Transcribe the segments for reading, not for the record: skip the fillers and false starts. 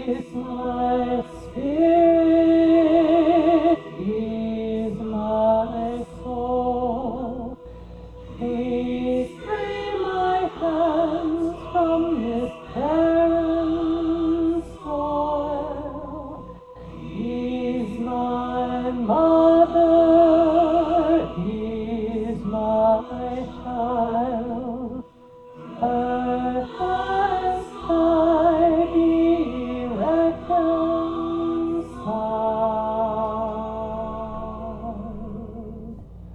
My spirit is my soul. Please free my hands from this barren soil. He's my mother, he's my child. Earth has I be reconciled.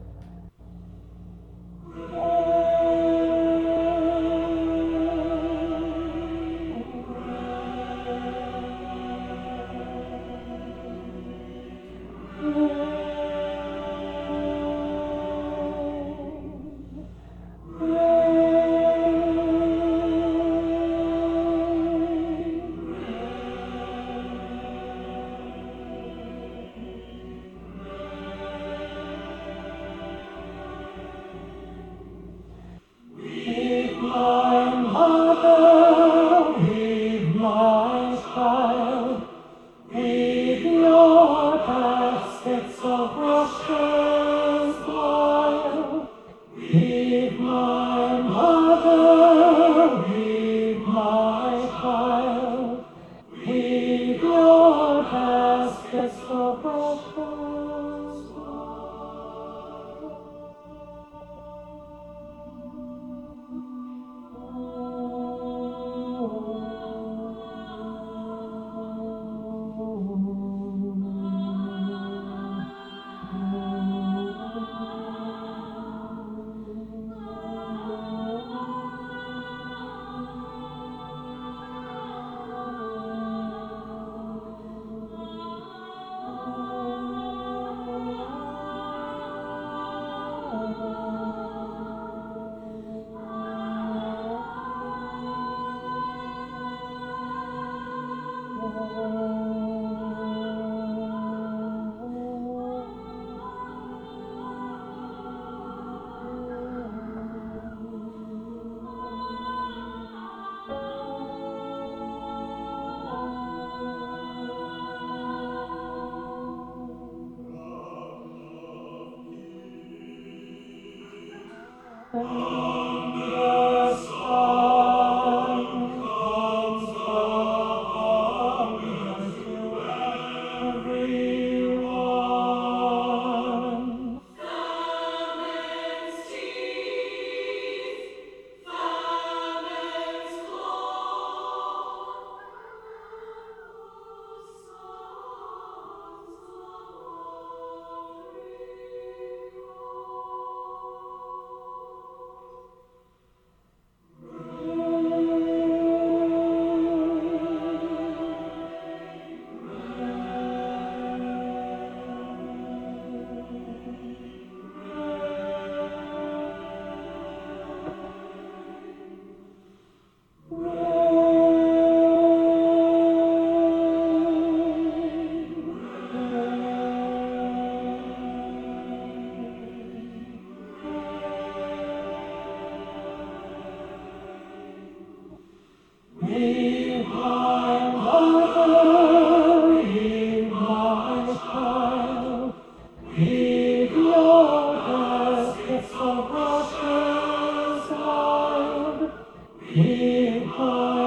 With my mother, with my child, with your baskets of rushes wild. With my mother, with my child, with your baskets of rushes everyone. Famines tease, famines call. Sons of With my mother, with my child, with your baskets of rushes wild, with my